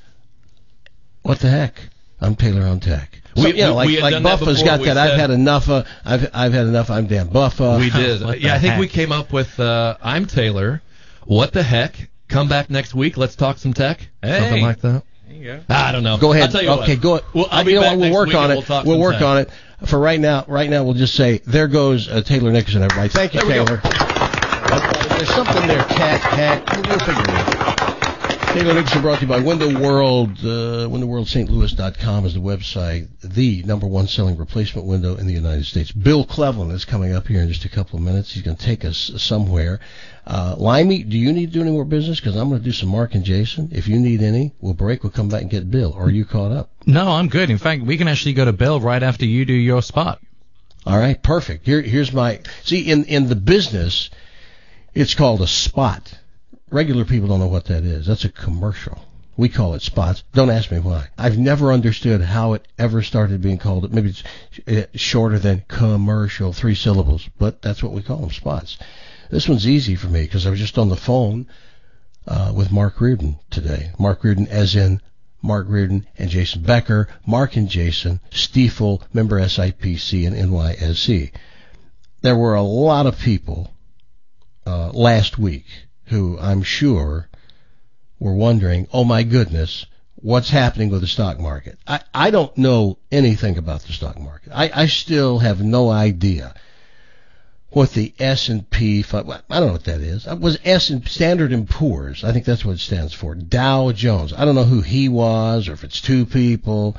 what the heck? I'm Taylor on Tech. So, We- you know, we- like we had like done that Buffa's before. got We that. I've said- had enough. Uh, I've I've had enough. I'm Dan Buffa. We did. What the yeah, I think heck? we came up with uh, I'm Taylor. What the heck? Come back next week. Let's talk some tech. Hey. Something like that. There you go. I don't know. Go ahead. I'll tell you okay, what. go ahead. Well, I'll you be know back what? We'll next work week on and it. We'll, talk We'll some work tech. on it. For right now, right now, we'll just say there goes uh, Taylor Nickerson. Everybody, thank you, There we go. Taylor. There's something there. Cat, cat. We'll figure it out. Taylor Nickerson brought to you by Window World. Uh, window world st louis dot com is the website, the number one selling replacement window in the United States. Bill Cleveland is coming up here in just a couple of minutes. He's going to take us somewhere. Uh, Limey, do you need to do any more business? Because I'm going to do some Mark and Jason. If you need any, we'll break. We'll come back and get Bill. Or are you caught up? No, I'm good. In fact, we can actually go to Bill right after you do your spot. All right, perfect. Here, here's my... See, in, in the business, it's called a spot. Regular people don't know what that is. That's a commercial. We call it spots. Don't ask me why. I've never understood how it ever started being called. Maybe it's shorter than commercial, three syllables, but that's what we call them, spots. This one's easy for me because I was just on the phone uh, with Mark Reardon today. Mark Reardon as in Mark Reardon and Jason Becker, Mark and Jason, Stiefel, member S I P C and N Y S C. There were a lot of people uh, last week who I'm sure were wondering, oh my goodness, what's happening with the stock market? I, I don't know anything about the stock market. I, I still have no idea what the S and P, I don't know what that is. It was S and Standard and Poor's. I think that's what it stands for. Dow Jones. I don't know who he was or if it's two people.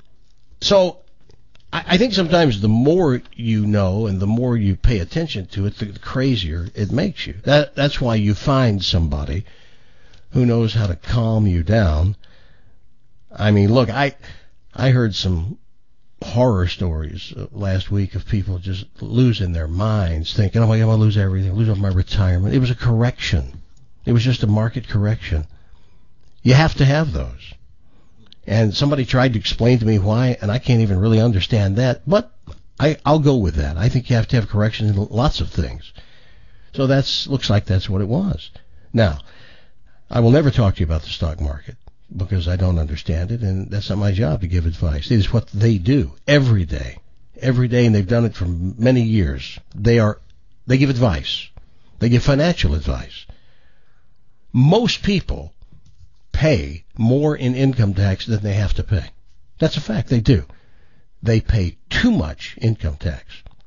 So I, I think sometimes the more you know and the more you pay attention to it, the, the crazier it makes you. That That's why you find somebody who knows how to calm you down. I mean, look, I I heard some horror stories last week of people just losing their minds, thinking, oh my God, I'm going to lose everything, lose all my retirement. It was a correction. It was just a market correction. You have to have those. And somebody tried to explain to me why, and I can't even really understand that, but I, I'll go with that. I think you have to have correction in lots of things. So that's looks like that's what it was. Now, I will never talk to you about the stock market, because I don't understand it, and that's not my job to give advice. It is what they do every day, every day, and they've done it for many years. They are, they give advice. They give financial advice. Most people pay more in income tax than they have to pay. That's a fact. They do. They pay too much income tax.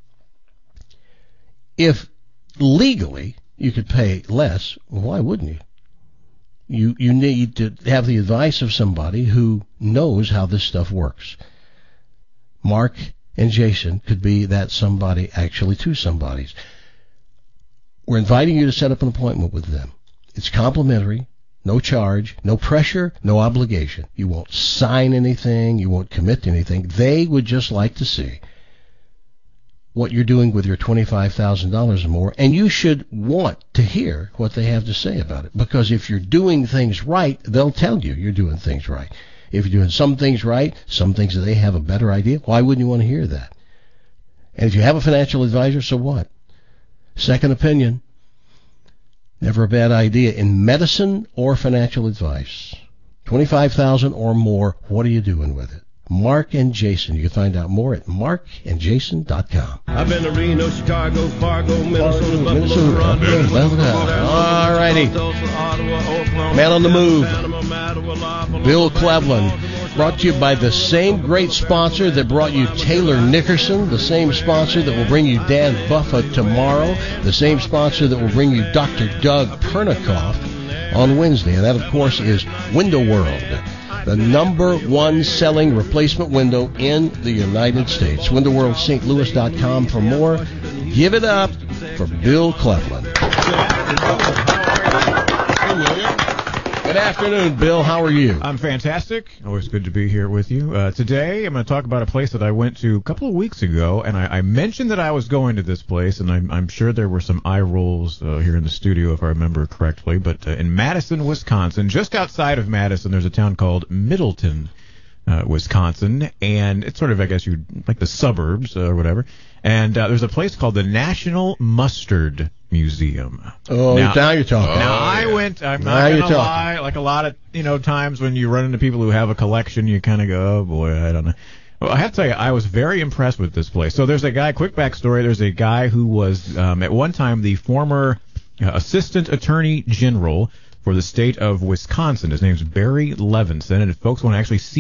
If legally you could pay less, well, why wouldn't you? You you need to have the advice of somebody who knows how this stuff works. Mark and Jason could be that somebody, actually two somebodies. We're inviting you to set up an appointment with them. It's complimentary, no charge, no pressure, no obligation. You won't sign anything, you won't commit to anything. They would just like to see what you're doing with your twenty-five thousand dollars or more, and you should want to hear what they have to say about it, because if you're doing things right, they'll tell you you're doing things right. If you're doing some things right, some things that they have a better idea, why wouldn't you want to hear that? And if you have a financial advisor, so what? Second opinion, never a bad idea in medicine or financial advice. twenty-five thousand dollars or more, what are you doing with it? Mark and Jason. You can find out more at mark and jason dot com. I've been to Reno, Chicago, Fargo, Minnesota, Minnesota, Minnesota. All righty. Man on the Move. Bill Cleveland. Brought to you by the same great sponsor that brought you Taylor Nickerson, the same sponsor that will bring you Dan Buffa tomorrow, the same sponsor that will bring you Doctor Doug Pernikoff on Wednesday. And that, of course, is Window World, the number one selling replacement window in the United States. window world st louis dot com for more. Give it up for Bill Cleveland. Good afternoon, Bill. How are you? I'm fantastic. Always good to be here with you. Uh, today, I'm going to talk about a place that I went to a couple of weeks ago, and I, I mentioned that I was going to this place, and I'm, I'm sure there were some eye rolls uh, here in the studio, if I remember correctly. But uh, in Madison, Wisconsin, just outside of Madison, there's a town called Middleton, uh, Wisconsin, and it's sort of, I guess, you like the suburbs uh, or whatever. And uh, there's a place called the National Mustard Museum. Oh, now, now you're talking. Now, oh, I yeah. went, I'm now not going to lie, like a lot of, you know, times when you run into people who have a collection, you kind of go, oh, boy, I don't know. Well, I have to tell you, I was very impressed with this place. So there's a guy, quick backstory, there's a guy who was, um, at one time, the former uh, Assistant Attorney General for the state of Wisconsin. His name's Barry Levinson, and if folks want to actually see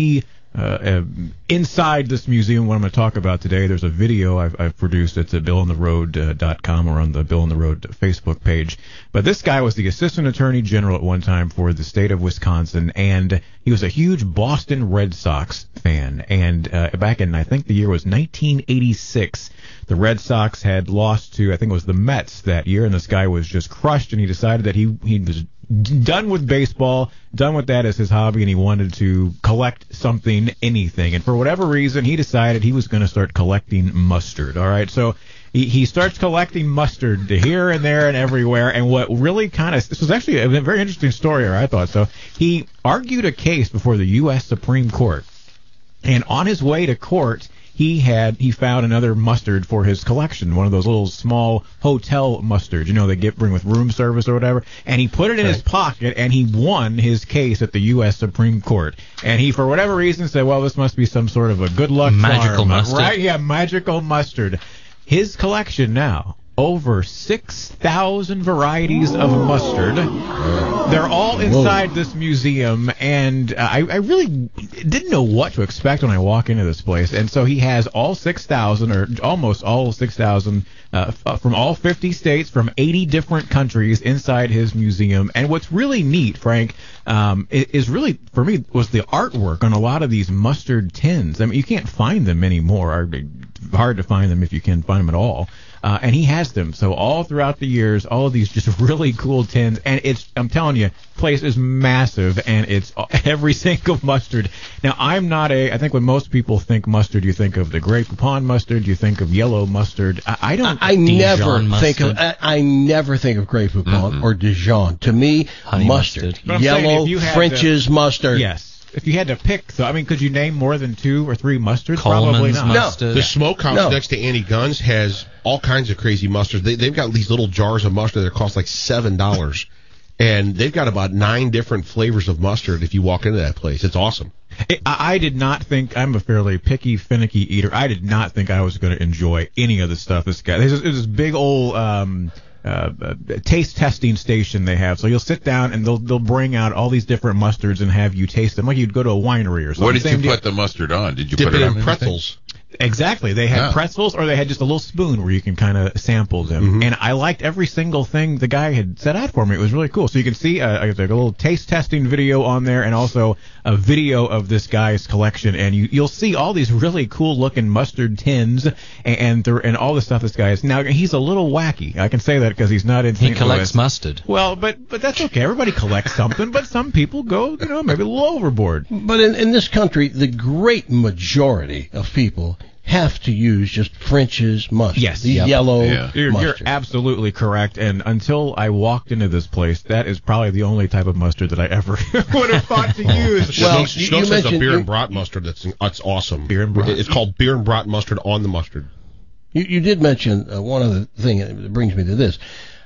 Uh, uh, inside this museum, what I'm going to talk about today, there's a video I've, I've produced. It's at bill on the road dot com or on the Bill on the Road Facebook page. But this guy was the assistant attorney general at one time for the state of Wisconsin, and he was a huge Boston Red Sox fan. And uh, back in, I think the year was nineteen eighty-six, the Red Sox had lost to, I think it was the Mets that year, and this guy was just crushed, and he decided that he he was done with baseball, done with that as his hobby, and he wanted to collect something, anything. And for whatever reason, he decided he was going to start collecting mustard. All right, so he, he starts collecting mustard here and there and everywhere. And what really kind of, this was actually a very interesting story, or I thought so. He argued a case before the U S Supreme Court, and on his way to court, he had he found another mustard for his collection, one of those little small hotel mustards, you know, they get bring with room service or whatever, and he put it in right. his pocket, and he won his case at the U S Supreme Court. And he, for whatever reason, said, well, this must be some sort of a good luck magical charm, mustard, right? Yeah, magical mustard. His collection now, over six thousand varieties of mustard. They're all inside Whoa. this museum, and uh, I, I really didn't know what to expect when I walk into this place. And so he has all six thousand, or almost all six thousand, uh, f- from all fifty states, from eighty different countries inside his museum. And what's really neat, Frank, um, is really, for me, was the artwork on a lot of these mustard tins. I mean, you can't find them anymore. Hard to find them if you can find them at all. Uh, and he has them. So all throughout the years, all of these just really cool tins. And it's, I'm telling you, place is massive, and it's every single mustard. Now, I'm not a, I think when most people think mustard, you think of the Grey Poupon mustard, you think of yellow mustard. I, I don't. I, I never mustard. think of, I, I never think of Grey Poupon mm-hmm. or Dijon. To me, Honey mustard. mustard. Yellow, French's to, mustard. Yes. If you had to pick, so I mean, could you name more than two or three mustards? Coleman's Probably not. mustard. No. The smokehouse No. next to Annie Gunn's has all kinds of crazy mustards. They, they've got these little jars of mustard that cost like seven dollars. And they've got about nine different flavors of mustard if you walk into that place. It's awesome. I, I did not think, I'm a fairly picky, finicky eater. I did not think I was going to enjoy any of the stuff this guy. There's this, there's this big old um, uh, uh, taste testing station they have. So you'll sit down and they'll they'll bring out all these different mustards and have you taste them like you'd go to a winery or something. What did Same you deal. put the mustard on? Did you Dip put it it in on pretzels. Exactly. They had Yeah. pretzels, or they had just a little spoon where you can kind of sample them. Mm-hmm. And I liked every single thing the guy had set out for me. It was really cool. So you can see uh, like a little taste testing video on there, and also a video of this guy's collection. And you, you'll see all these really cool looking mustard tins and and, th- and all the stuff this guy is. Now, he's a little wacky. I can say that because he's not in He Saint collects Louis. mustard. Well, but but that's okay. Everybody collects something, but some people go, you know, maybe a little overboard. But in, in this country, the great majority of people have to use just French's mustard. Yes. The Yep. yellow Yeah. You're, you're mustard. absolutely correct. And until I walked into this place, that is probably the only type of mustard that I ever would have thought to use. Well, Schnucks, you- Schnucks you has a mentioned- beer you- and brat mustard that's that's awesome. Beer and brat. It's called beer and brat mustard on the mustard. You, you did mention uh, one other thing that brings me to this.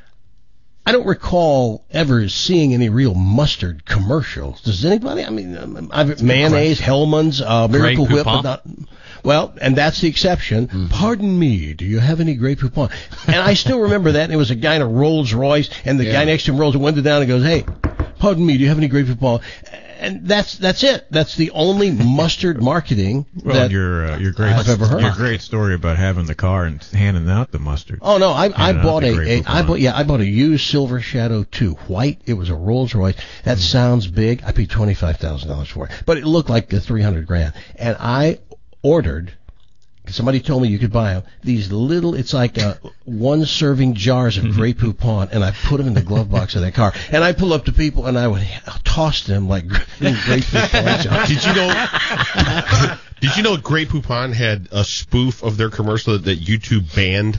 I don't recall ever seeing any real mustard commercials. Does anybody? I mean, um, I've, mayonnaise, Hellman's, uh, Miracle Grey Whip, but Poupon? not. Well, and that's the exception. Mm-hmm. Pardon me, do you have any Grey Poupon? And I still remember that. And it was a guy in a Rolls Royce, and the Yeah. guy next to him rolls the window down and goes, "Hey, pardon me, do you have any Grey Poupon?" And that's that's it. That's the only mustard marketing Well, that your uh, your great I've ever heard. your great story about having the car and handing out the mustard. Oh no, I I Handing out bought the a, Grey a I Poupon. bought yeah I bought a used Silver Shadow two white. It was a Rolls Royce. That sounds big. I paid twenty five thousand dollars for it, but it looked like a three hundred grand. And I ordered. Somebody told me you could buy them. These little, it's like uh, one serving jars of Grey Poupon, and I put them in the glove box of that car. And I pull up to people, and I would toss them like Grey Poupon jars. Did you know? Did you know Grey Poupon had a spoof of their commercial that, that YouTube banned?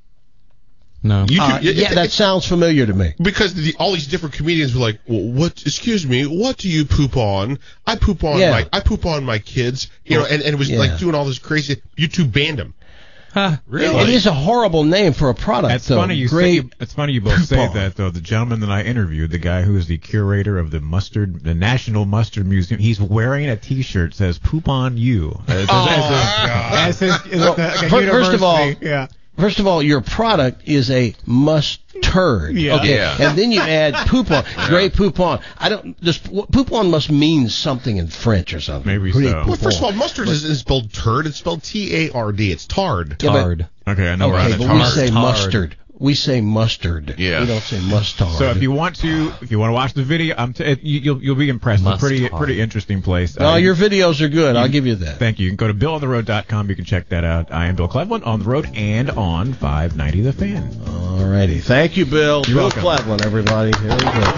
No. YouTube, Uh, it- yeah, it- that sounds familiar to me. Because the, all these different comedians were like, well, "What? Excuse me, what do you poop on? I poop on Yeah. my, I poop on my kids." You know, and, and it was Yeah. like doing all this crazy. YouTube banned him. Huh, It, it is a horrible name for a product. It's though. funny you Grey say. It's funny you both say Poupon. that though. The gentleman that I interviewed, the guy who is the curator of the mustard, the National Mustard Museum, he's wearing a T-shirt that says "Poop on You." As, Oh, as, as, God. as his, as Well, the, like a fir- first of all, university. yeah. First of all, your product is a mustard. Yeah. Okay. Yeah. And then you add poupon, gray poupon. I don't. This poupon must mean something in French or something. Maybe Gray so. poupon. Well, first of all, mustard isn't spelled turd. It's spelled T A R D. It's tard. Yeah, but- Tard. Okay, I know we're on Okay, the but tar. we say Tard. mustard. We say mustard. Yeah. We don't say mustard. So if you want to, if you want to watch the video, I'm t- it, you, you'll you'll be impressed. It's a pretty Mustard. pretty interesting place. no, Uh, your videos are good. I'll give you that. Thank you. You can go to bill on the road dot com. You can check that out. I am Bill Cleveland on the road and on five ninety The Fan. Alrighty. Thank you, Bill. You're Bill welcome. Cleveland, everybody. Here we go.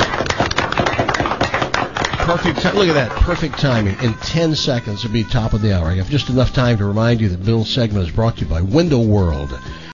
Perfect. T- look at that. Perfect timing. In ten seconds, it'll be top of the hour. I have just enough time to remind you that Bill's segment is brought to you by Window World.